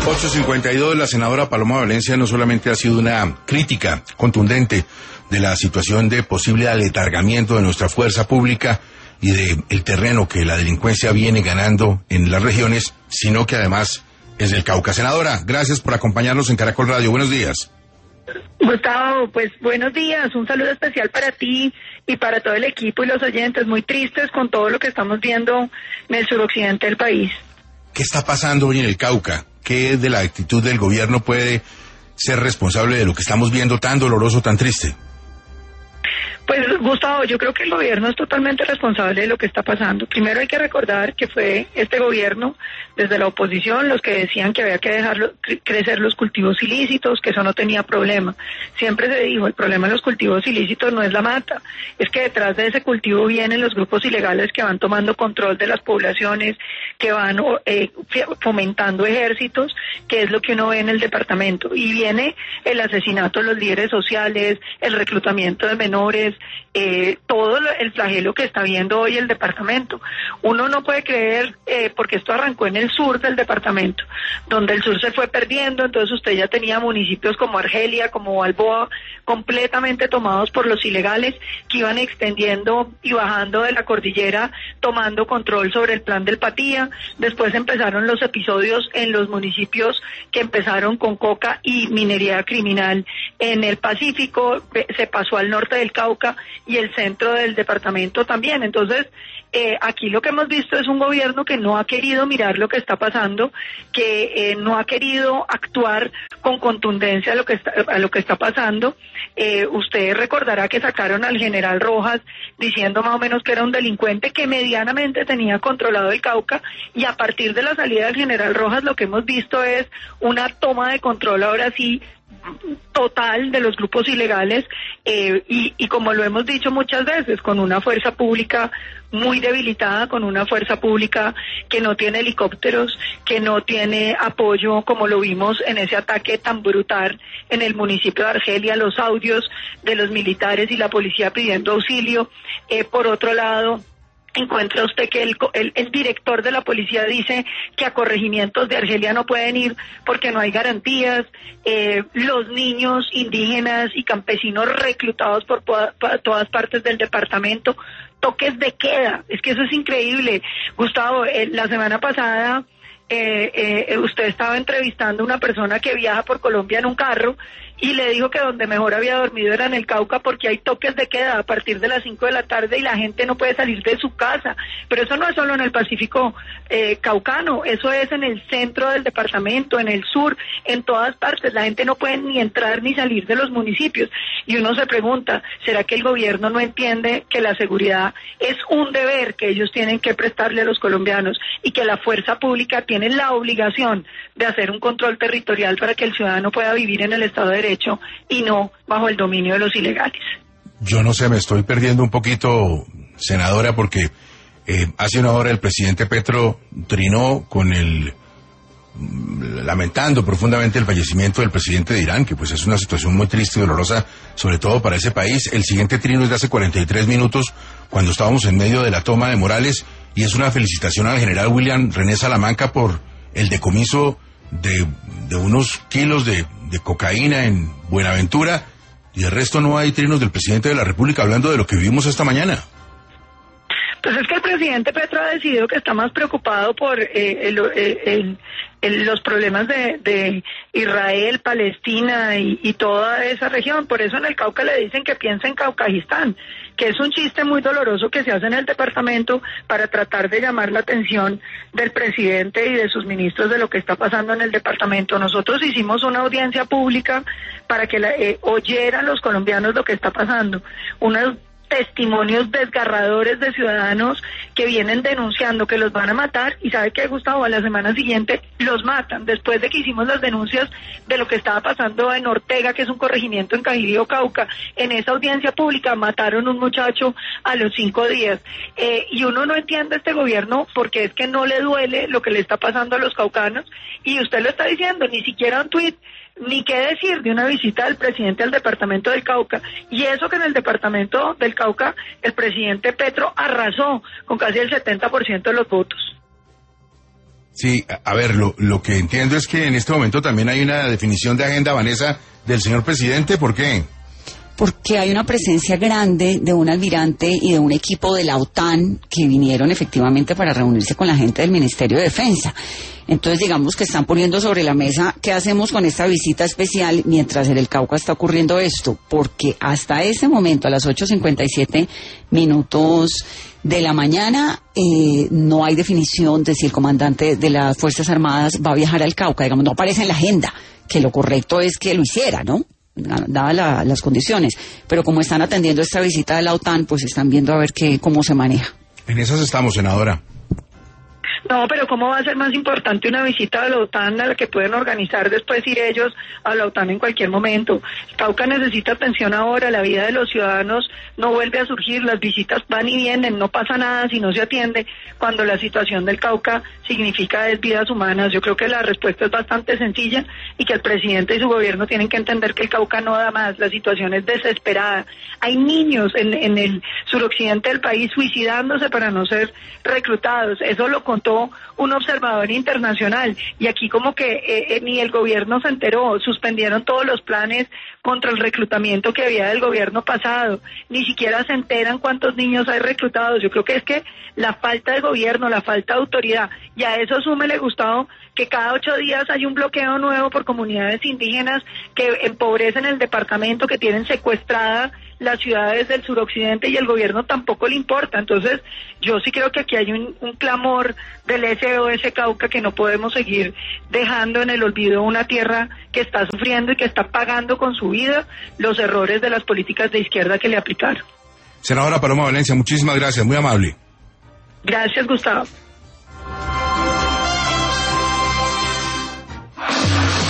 8:52, la senadora Paloma Valencia no solamente ha sido una crítica contundente de la situación de posible aletargamiento de nuestra fuerza pública y de el terreno que la delincuencia viene ganando en las regiones, sino que además es del Cauca. Senadora, gracias por acompañarnos en Caracol Radio. Buenos días. Gustavo, pues buenos días, un saludo especial para ti y para todo el equipo y los oyentes, muy tristes con todo lo que estamos viendo en el suroccidente del país. ¿Qué está pasando hoy en el Cauca? ¿Qué de la actitud del gobierno puede ser responsable de lo que estamos viendo tan doloroso, tan triste? Pues Gustavo, yo creo que el gobierno es totalmente responsable de lo que está pasando. Primero hay que recordar que fue este gobierno, desde la oposición, los que decían que había que dejar crecer los cultivos ilícitos, que eso no tenía problema. Siempre se dijo, el problema de los cultivos ilícitos no es la mata, es que detrás de ese cultivo vienen los grupos ilegales que van tomando control de las poblaciones, que van fomentando ejércitos, que es lo que uno ve en el departamento. Y viene el asesinato de los líderes sociales, el reclutamiento de menores, todo el flagelo que está viendo hoy el departamento. Uno no puede creer, porque esto arrancó en el sur del departamento, donde el sur se fue perdiendo, entonces usted ya tenía municipios como Argelia, como Balboa, completamente tomados por los ilegales, que iban extendiendo y bajando de la cordillera, tomando control sobre el plan del Patía. Después empezaron los episodios en los municipios que empezaron con coca y minería criminal en el Pacífico, se pasó al norte del Cauca y el centro del departamento también. Entonces, aquí lo que hemos visto es un gobierno que no ha querido mirar lo que está pasando, que no ha querido actuar con contundencia a lo que está pasando. Usted recordará que sacaron al general Rojas diciendo más o menos que era un delincuente que medianamente tenía controlado el Cauca, y a partir de la salida del general Rojas lo que hemos visto es una toma de control ahora sí total de los grupos ilegales, y como lo hemos dicho muchas veces, con una fuerza pública muy debilitada, con una fuerza pública que no tiene helicópteros, que no tiene apoyo, como lo vimos en ese ataque tan brutal en el municipio de Argelia, los audios de los militares y la policía pidiendo auxilio. Por otro lado, encuentra usted que el director de la policía dice que a corregimientos de Argelia no pueden ir porque no hay garantías. Los niños indígenas y campesinos reclutados por todas partes del departamento, toques de queda, es que eso es increíble. Gustavo, la semana pasada usted estaba entrevistando a una persona que viaja por Colombia en un carro y le dijo que donde mejor había dormido era en el Cauca, porque hay toques de queda a partir de las 5 de la tarde y la gente no puede salir de su casa. Pero eso no es solo en el Pacífico caucano, eso es en el centro del departamento, en el sur, en todas partes. La gente no puede ni entrar ni salir de los municipios. Y uno se pregunta, ¿será que el gobierno no entiende que la seguridad es un deber que ellos tienen que prestarle a los colombianos y que la fuerza pública tiene la obligación de hacer un control territorial para que el ciudadano pueda vivir en el Estado de Derecho y no bajo el dominio de los ilegales? Yo no sé, me estoy perdiendo un poquito, senadora, porque hace una hora el presidente Petro trinó con lamentando profundamente el fallecimiento del presidente de Irán, que pues es una situación muy triste y dolorosa, sobre todo para ese país. El siguiente trino es de hace 43 minutos, cuando estábamos en medio de la toma de Morales, y es una felicitación al general William René Salamanca por el decomiso de unos kilos de cocaína en Buenaventura, y el resto no hay trinos del presidente de la República hablando de lo que vivimos esta mañana. Pues es que el presidente Petro ha decidido que está más preocupado por los problemas de Israel, Palestina y toda esa región. Por eso en el Cauca le dicen que piensa en Caucajistán, que es un chiste muy doloroso que se hace en el departamento para tratar de llamar la atención del presidente y de sus ministros de lo que está pasando en el departamento. Nosotros hicimos una audiencia pública para que oyeran los colombianos lo que está pasando. Unos testimonios desgarradores de ciudadanos que vienen denunciando que los van a matar, y sabe que, Gustavo, a la semana siguiente los matan. Después de que hicimos las denuncias de lo que estaba pasando en Ortega, que es un corregimiento en Cajirío, Cauca, en esa audiencia pública mataron un muchacho a los 5 días. Y uno no entiende este gobierno porque es que no le duele lo que le está pasando a los caucanos, y usted lo está diciendo, ni siquiera un tuit, ni qué decir de una visita del presidente al departamento del Cauca, y eso que en el departamento del Cauca el presidente Petro arrasó con casi el 70% de los votos. Sí, a ver, lo que entiendo es que en este momento también hay una definición de agenda, Vanessa, del señor presidente. ¿Por qué? Porque hay una presencia grande de un almirante y de un equipo de la OTAN que vinieron efectivamente para reunirse con la gente del Ministerio de Defensa. Entonces, digamos que están poniendo sobre la mesa qué hacemos con esta visita especial mientras en el Cauca está ocurriendo esto, porque hasta ese momento, a las 8:57 de la mañana, no hay definición de si el comandante de las Fuerzas Armadas va a viajar al Cauca. Digamos, no aparece en la agenda, que lo correcto es que lo hiciera, ¿no?, dadas las condiciones. Pero como están atendiendo esta visita de la OTAN, pues están viendo a ver cómo se maneja. En esas estamos, senadora. No, pero ¿cómo va a ser más importante una visita a la OTAN a la que pueden organizar después ir ellos a la OTAN en cualquier momento? Cauca necesita atención ahora, la vida de los ciudadanos no vuelve a surgir, las visitas van y vienen, no pasa nada si no se atiende cuando la situación del Cauca significa vidas humanas. Yo creo que la respuesta es bastante sencilla y que el presidente y su gobierno tienen que entender que el Cauca no da más, la situación es desesperada. Hay niños en el suroccidente del país suicidándose para no ser reclutados, eso lo contó un observador internacional, y aquí como que ni el gobierno se enteró, suspendieron todos los planes contra el reclutamiento que había del gobierno pasado, ni siquiera se enteran cuántos niños hay reclutados. Yo creo que es que la falta de gobierno, la falta de autoridad, y a eso súmele, Gustavo, que cada 8 días hay un bloqueo nuevo por comunidades indígenas que empobrecen el departamento, que tienen secuestrada las ciudades del suroccidente y el gobierno tampoco le importa. Entonces, yo sí creo que aquí hay un clamor del SOS Cauca, que no podemos seguir dejando en el olvido una tierra que está sufriendo y que está pagando con su vida los errores de las políticas de izquierda que le aplicaron. Senadora Paloma Valencia, muchísimas gracias, muy amable. Gracias, Gustavo.